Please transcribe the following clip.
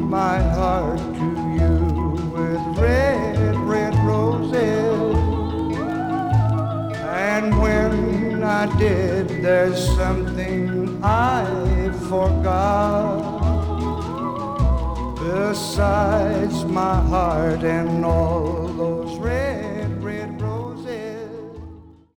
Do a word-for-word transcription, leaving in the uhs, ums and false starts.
my heart to you with red, red roses. And when I did, there's something I forgot. Besides my heart and all